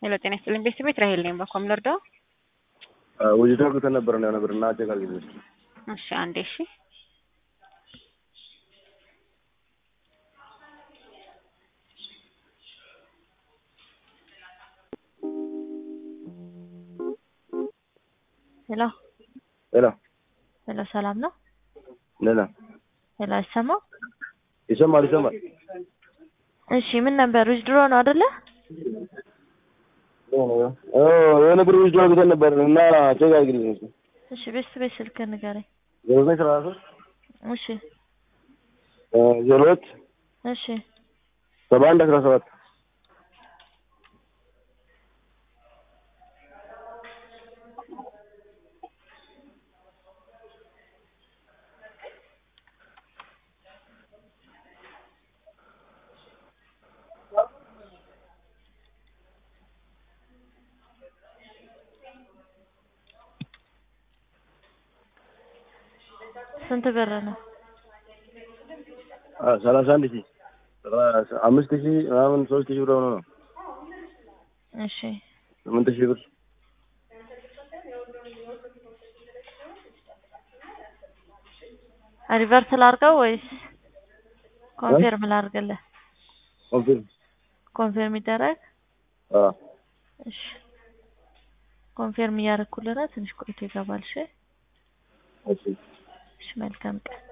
ሄሎ ጤና ይስጥልኝ ቤት ራሄል ነኝ በኮም ልርዳው? ወይዘሮ ከተነበረ ነው ነበርና አጨቃል ጊዜ እሺ አንዴ እሺ ሄሎ ሄሎ ሄሎ ሰላም ነው? ለላ ሄሎ አይሰማው? ይሰማል። እሺ ምን ነበር ድሮ ነው አይደለ? የሆነ ብር ወይዘሮ ከተነበረ እና አጨቃል ጊዜ እሺ ቤት ስልክ ንገረኝ። የሆነ ስራሱ እሺ 02 እሺ 7117 ስንት ብር ነው? 31 ሺህ 5 ሺህ ምናምን 3 ሺህ ብር ነው። እሺ 8 ሺህ ብር ሪቨርስ ላድርገው ወይስ ኮንፊርም ላድርግልህ? ኮንፊርም ይደረግ? እሺ ኮንፊርም እያደረኩልህ ነው። ትንሽ ቆይቶ ይገባል። እሺ መልካም ቀን